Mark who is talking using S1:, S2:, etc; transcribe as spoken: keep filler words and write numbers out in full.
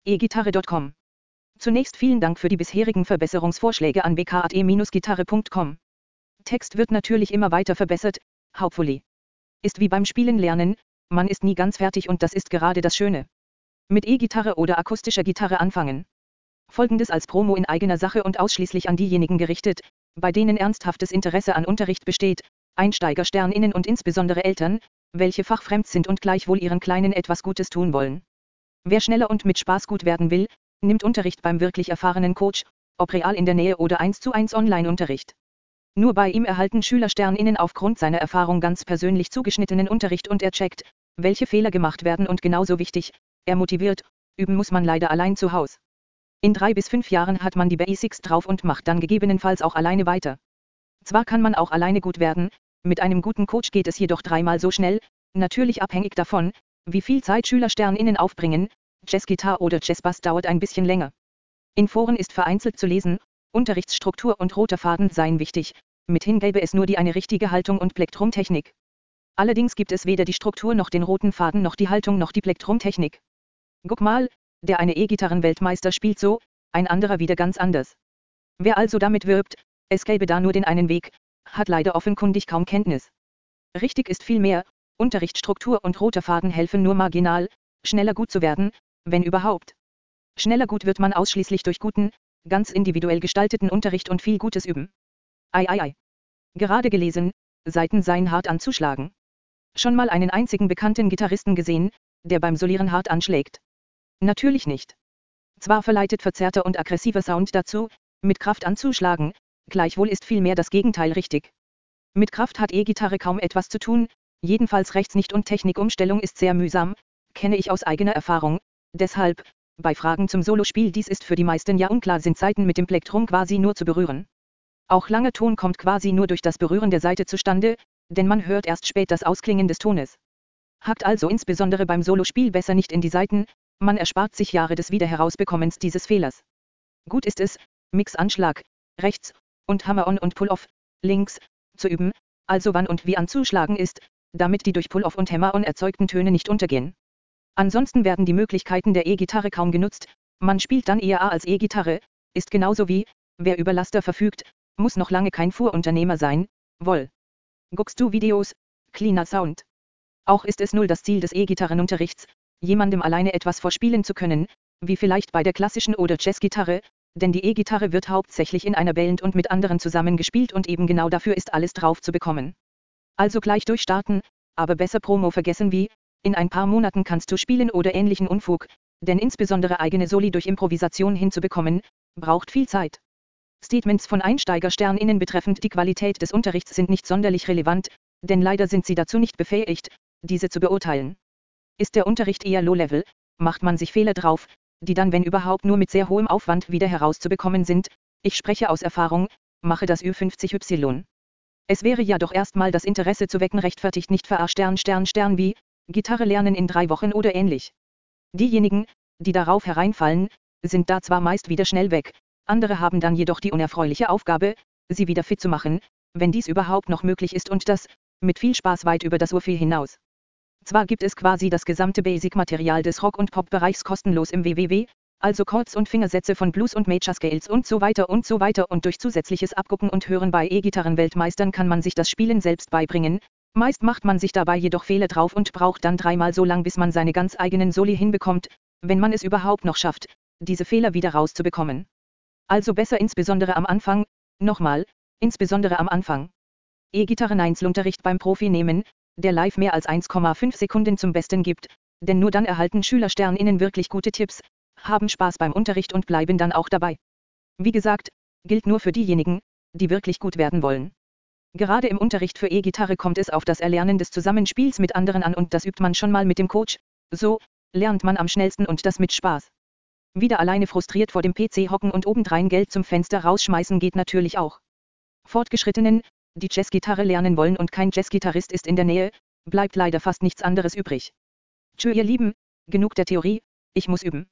S1: e-gitarre punkt com. Zunächst vielen Dank für die bisherigen Verbesserungsvorschläge an b k at e gitarre punkt com. Text wird natürlich immer weiter verbessert, hopefully. Ist wie beim Spielen lernen, man ist nie ganz fertig und das ist gerade das Schöne. Mit E-Gitarre oder akustischer Gitarre anfangen. Folgendes als Promo in eigener Sache und ausschließlich an diejenigen gerichtet, bei denen ernsthaftes Interesse an Unterricht besteht, EinsteigersternInnen und insbesondere Eltern, welche fachfremd sind und gleichwohl ihren Kleinen etwas Gutes tun wollen. Wer schneller und mit Spaß gut werden will, nimmt Unterricht beim wirklich erfahrenen Coach, ob real in der Nähe oder eins zu eins Online-Unterricht. Nur bei ihm erhalten SchülersternInnen aufgrund seiner Erfahrung ganz persönlich zugeschnittenen Unterricht und er checkt, welche Fehler gemacht werden und genauso wichtig, er motiviert, üben muss man leider allein zu Hause. In drei bis fünf Jahren hat man die Basics drauf und macht dann gegebenenfalls auch alleine weiter. Zwar kann man auch alleine gut werden, mit einem guten Coach geht es jedoch dreimal so schnell, natürlich abhängig davon, wie viel Zeit SchülersternInnen aufbringen, Jazzgitarre oder Jazzbass dauert ein bisschen länger. In Foren ist vereinzelt zu lesen, Unterrichtsstruktur und roter Faden seien wichtig, mithin gäbe es nur die eine richtige Haltung und Plektrumtechnik. Allerdings gibt es weder die Struktur noch den roten Faden noch die Haltung noch die Plektrumtechnik. Guck mal, der eine E-Gitarren-Weltmeister spielt so, ein anderer wieder ganz anders. Wer also damit wirbt, es gäbe da nur den einen Weg, hat leider offenkundig kaum Kenntnis. Richtig ist vielmehr, Unterrichtsstruktur und roter Faden helfen nur marginal, schneller gut zu werden, wenn überhaupt. Schneller gut wird man ausschließlich durch guten, ganz individuell gestalteten Unterricht und viel gutes Üben. Ei ei ei. Gerade gelesen, Saiten seien hart anzuschlagen. Schon mal einen einzigen bekannten Gitarristen gesehen, der beim Solieren hart anschlägt? Natürlich nicht. Zwar verleitet verzerrter und aggressiver Sound dazu, mit Kraft anzuschlagen, gleichwohl ist vielmehr das Gegenteil richtig. Mit Kraft hat E-Gitarre kaum etwas zu tun, jedenfalls rechts nicht und Technikumstellung ist sehr mühsam, kenne ich aus eigener Erfahrung, deshalb, bei Fragen zum Solospiel dies ist für die meisten ja unklar sind Saiten mit dem Plektrum quasi nur zu berühren. Auch langer Ton kommt quasi nur durch das Berühren der Saite zustande, denn man hört erst spät das Ausklingen des Tones. Hakt also insbesondere beim Solospiel besser nicht in die Saiten, man erspart sich Jahre des Wiederherausbekommens dieses Fehlers. Gut ist es, Mix-Anschlag, rechts, und Hammer-On und Pull-Off, links, zu üben, also wann und wie anzuschlagen ist, damit die durch Pull-Off und Hammer-On erzeugten Töne nicht untergehen. Ansonsten werden die Möglichkeiten der E-Gitarre kaum genutzt, man spielt dann eher A als E-Gitarre, ist genauso wie, wer über Laster verfügt, muss noch lange kein Fuhrunternehmer sein, wohl. Guckst du Videos, cleaner Sound. Auch ist es null das Ziel des E-Gitarrenunterrichts, jemandem alleine etwas vorspielen zu können, wie vielleicht bei der klassischen oder Jazzgitarre, denn die E-Gitarre wird hauptsächlich in einer Band und mit anderen zusammen gespielt und eben genau dafür ist alles drauf zu bekommen. Also gleich durchstarten, aber besser Promo vergessen wie, in ein paar Monaten kannst du spielen oder ähnlichen Unfug, denn insbesondere eigene Soli durch Improvisation hinzubekommen, braucht viel Zeit. Statements von EinsteigersternInnen betreffend die Qualität des Unterrichts sind nicht sonderlich relevant, denn leider sind sie dazu nicht befähigt, diese zu beurteilen. Ist der Unterricht eher Low-Level, macht man sich Fehler drauf, die dann wenn überhaupt nur mit sehr hohem Aufwand wieder herauszubekommen sind, ich spreche aus Erfahrung, mache das Ü fünfzig Y. Es wäre ja doch erstmal das Interesse zu wecken rechtfertigt nicht ver Stern Stern Stern wie, Gitarre lernen in drei Wochen oder ähnlich. Diejenigen, die darauf hereinfallen, sind da zwar meist wieder schnell weg, andere haben dann jedoch die unerfreuliche Aufgabe, sie wieder fit zu machen, wenn dies überhaupt noch möglich ist und das, mit viel Spaß weit über das Urviel hinaus. Zwar gibt es quasi das gesamte Basic-Material des Rock- und Pop-Bereichs kostenlos im w w w, also Chords und Fingersätze von Blues und Major Scales und so weiter und so weiter und durch zusätzliches Abgucken und Hören bei E-Gitarren-Weltmeistern kann man sich das Spielen selbst beibringen, meist macht man sich dabei jedoch Fehler drauf und braucht dann dreimal so lang bis man seine ganz eigenen Soli hinbekommt, wenn man es überhaupt noch schafft, diese Fehler wieder rauszubekommen. Also besser insbesondere am Anfang, nochmal, insbesondere am Anfang. E-Gitarren-Einzelunterricht beim Profi nehmen, der live mehr als eins Komma fünf Sekunden zum Besten gibt, denn nur dann erhalten SchülersternInnen wirklich gute Tipps, haben Spaß beim Unterricht und bleiben dann auch dabei. Wie gesagt, gilt nur für diejenigen, die wirklich gut werden wollen. Gerade im Unterricht für E-Gitarre kommt es auf das Erlernen des Zusammenspiels mit anderen an und das übt man schon mal mit dem Coach, so lernt man am schnellsten und das mit Spaß. Wieder alleine frustriert vor dem P C hocken und obendrein Geld zum Fenster rausschmeißen geht natürlich auch. Fortgeschrittenen, die Jazzgitarre lernen wollen und kein Jazzgitarrist ist in der Nähe, bleibt leider fast nichts anderes übrig. Tschö ihr Lieben, genug der Theorie, ich muss üben.